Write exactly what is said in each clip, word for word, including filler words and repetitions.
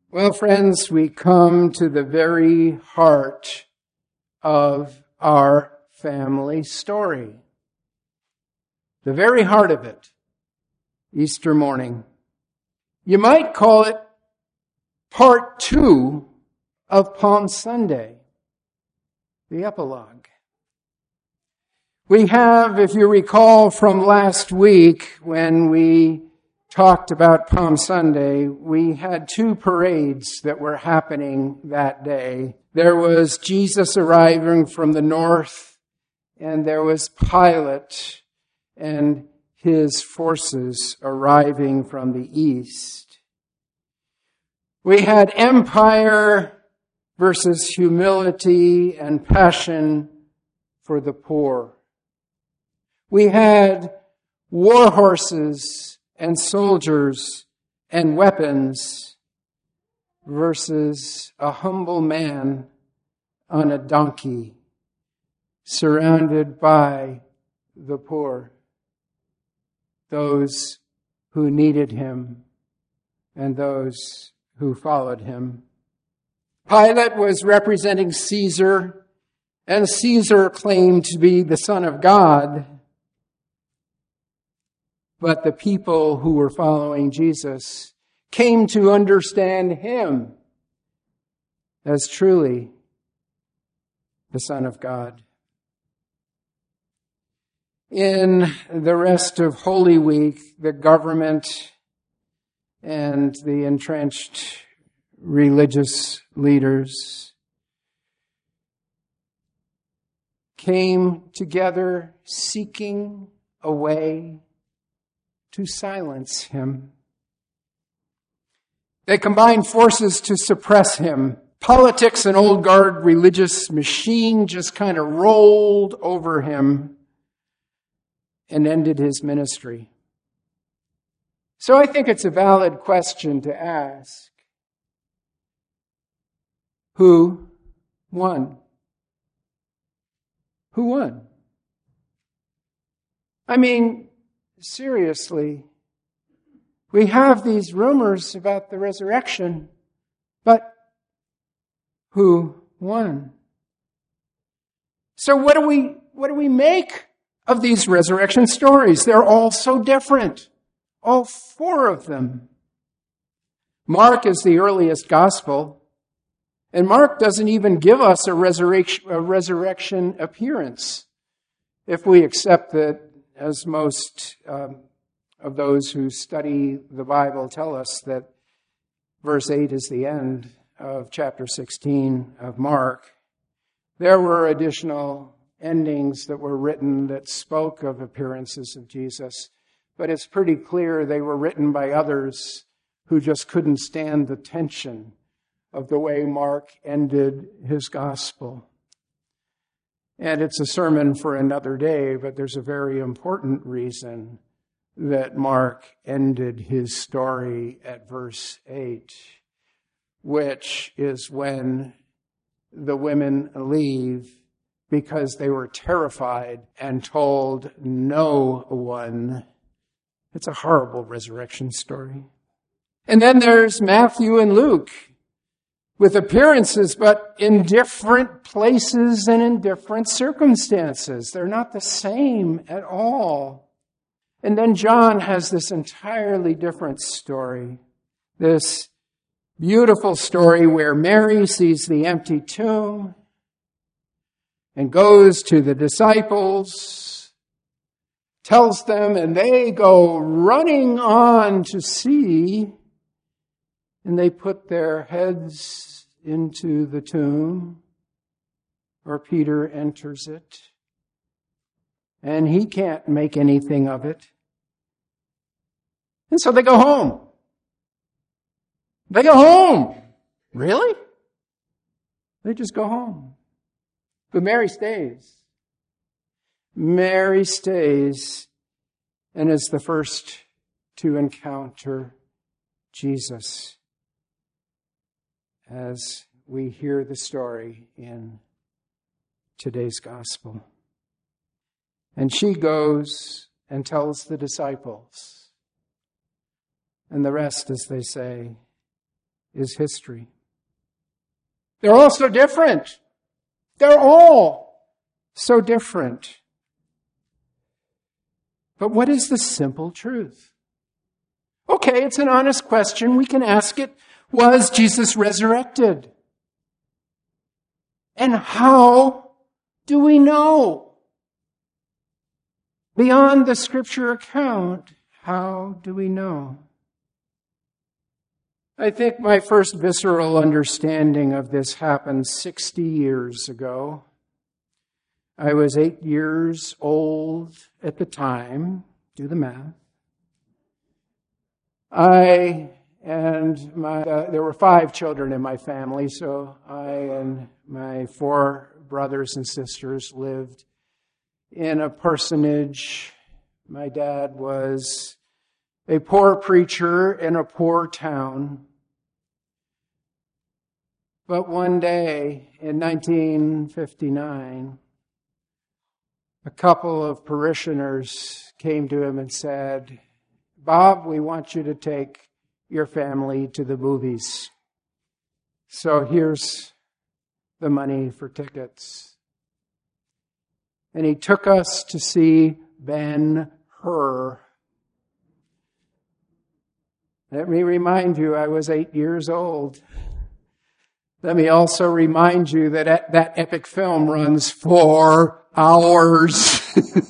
Well, friends, we come to the very heart of our family story. The very heart of it, Easter morning. You might call it part two of Palm Sunday, the epilogue. We have, if you recall from last week when we talked about Palm Sunday, we had two parades that were happening that day. There was Jesus arriving from the north, and there was Pilate and his forces arriving from the east. We had empire versus humility and passion for the poor. We had war horses and soldiers and weapons versus a humble man on a donkey surrounded by the poor, those who needed him and those who followed him. Pilate was representing Caesar, and Caesar claimed to be the Son of God. But the people who were following Jesus came to understand him as truly the Son of God. In the rest of Holy Week, the government and the entrenched religious leaders came together seeking a way to silence him. They combined forces to suppress him. Politics and old guard religious machine just kind of rolled over him and ended his ministry. So I think it's a valid question to ask. Who won? Who won? I mean, seriously, we have these rumors about the resurrection, but who won? So what do we, what do we make of these resurrection stories? They're all so different. All four of them. Mark is the earliest gospel, and Mark doesn't even give us a resurrection, a resurrection appearance, if we accept that, as most um, of those who study the Bible tell us, that verse eight is the end of chapter sixteen of Mark. There were additional endings that were written that spoke of appearances of Jesus, but it's pretty clear they were written by others who just couldn't stand the tension of the way Mark ended his gospel. And it's a sermon for another day, but there's a very important reason that Mark ended his story at verse eight, which is when the women leave because they were terrified and told no one. It's a horrible resurrection story. And then there's Matthew and Luke, with appearances, but in different places and in different circumstances. They're not the same at all. And then John has this entirely different story. This beautiful story where Mary sees the empty tomb and goes to the disciples, tells them, and they go running on to see, and they put their heads into the tomb, or Peter enters it, and he can't make anything of it. And so they go home. They go home. Really? They just go home. But Mary stays. Mary stays and is the first to encounter Jesus, as we hear the story in today's gospel. And she goes and tells the disciples. And the rest, as they say, is history. They're all so different. They're all so different. But what is the simple truth? Okay, it's an honest question. We can ask it. Was Jesus resurrected? And how do we know? Beyond the scripture account, how do we know? I think my first visceral understanding of this happened sixty years ago. I was eight years old at the time. Do the math. I and my, uh, there were five children in my family, so I and my four brothers and sisters lived in a parsonage. My dad was a poor preacher in a poor town. But one day in nineteen fifty-nine, a couple of parishioners came to him and said, "Bob, we want you to take your family to the movies. So here's the money for tickets." And he took us to see Ben-Hur. Let me remind you, I was eight years old. Let me also remind you that that epic film runs four hours.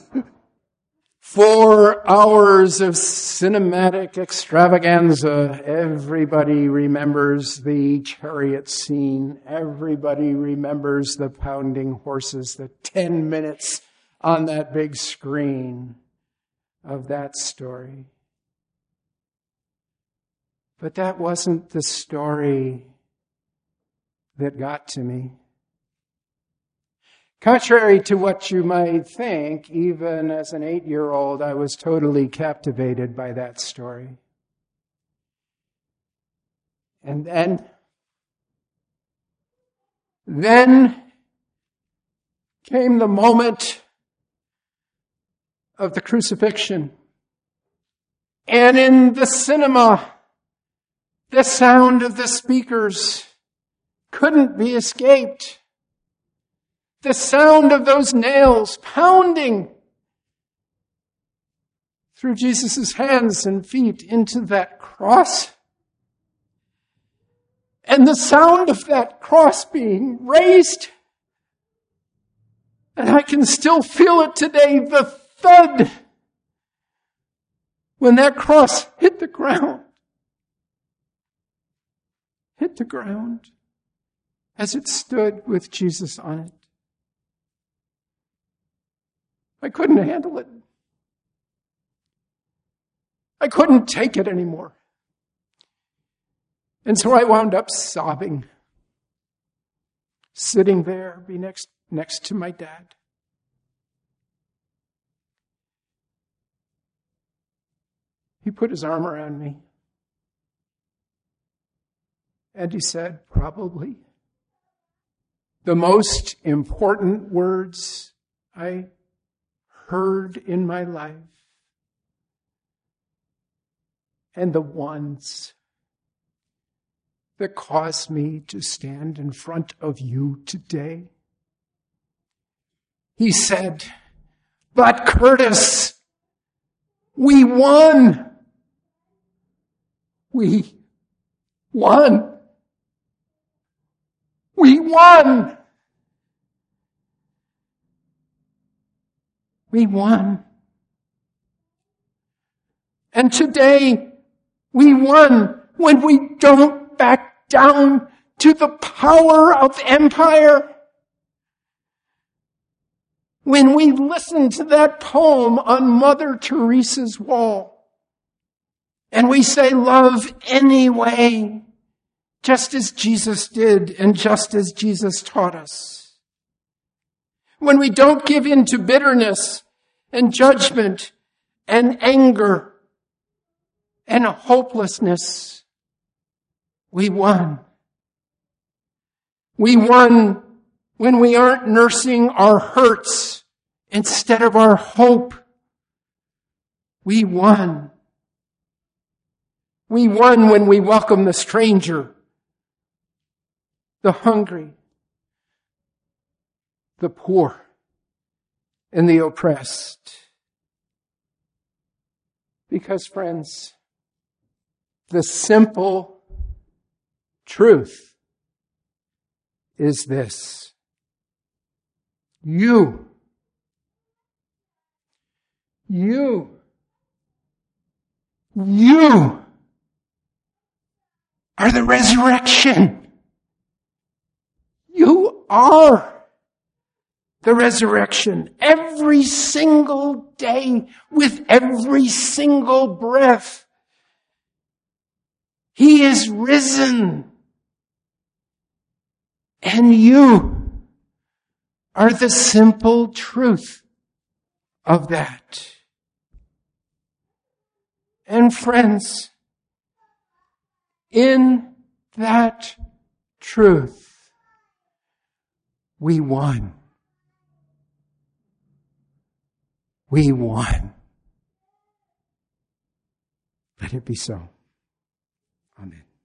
Four hours of cinematic extravaganza. Everybody remembers the chariot scene. Everybody remembers the pounding horses, the ten minutes on that big screen of that story. But that wasn't the story that got to me. Contrary to what you might think, even as an eight-year-old, I was totally captivated by that story. And then, then came the moment of the crucifixion. And in the cinema, the sound of the speakers couldn't be escaped. The sound of those nails pounding through Jesus' hands and feet into that cross. And the sound of that cross being raised. And I can still feel it today, the thud when that cross hit the ground. Hit the ground as it stood with Jesus on it. I couldn't handle it. I couldn't take it anymore. And so I wound up sobbing, sitting there be next, next to my dad. He put his arm around me. And he said, probably the most important words I heard in my life, and the ones that caused me to stand in front of you today. He said, "But Curtis, we won. We won. We won. We won. And today, we won when we don't back down to the power of empire. When we listen to that poem on Mother Teresa's wall, and we say, love anyway, just as Jesus did and just as Jesus taught us. When we don't give in to bitterness and judgment and anger and hopelessness, we won. We won when we aren't nursing our hurts instead of our hope. We won. We won when we welcome the stranger the hungry, the poor, and the oppressed. Because, friends, the simple truth is this. You, you, you are the resurrection. You are the resurrection. Every single day, with every single breath, He is risen. And you are the simple truth of that. And friends, in that truth, we won. We won. Let it be so. Amen.